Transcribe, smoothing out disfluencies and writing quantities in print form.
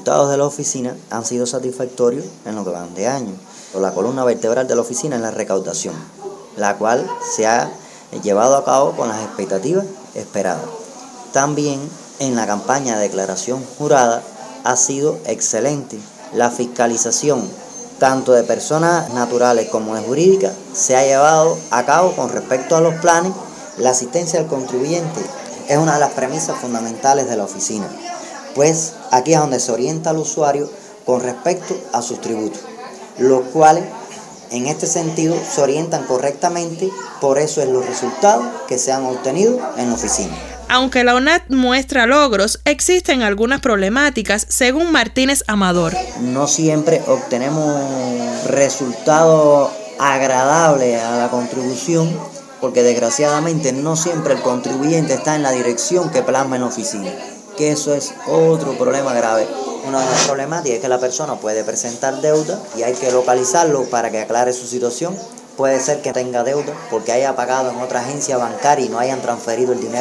resultados de la oficina han sido satisfactorios en lo que van de año. La columna vertebral de la oficina es la recaudación, la cual se ha llevado a cabo con las expectativas esperadas. También en la campaña de declaración jurada ha sido excelente. La fiscalización, tanto de personas naturales como de jurídicas, se ha llevado a cabo con respecto a los planes. La asistencia al contribuyente es una de las premisas fundamentales de la oficina, pues aquí es donde se orienta al usuario con respecto a sus tributos, los cuales en este sentido se orientan correctamente, por eso es los resultados que se han obtenido en la oficina. Aunque la ONAT muestra logros, existen algunas problemáticas, según Martínez Amador. No siempre obtenemos resultados agradables a la contribución, porque desgraciadamente no siempre el contribuyente está en la dirección que plasma en la oficina, que eso es otro problema grave. Una de las problemáticas es que la persona puede presentar deuda y hay que localizarlo para que aclare su situación. Puede ser que tenga deuda porque haya pagado en otra agencia bancaria y no hayan transferido el dinero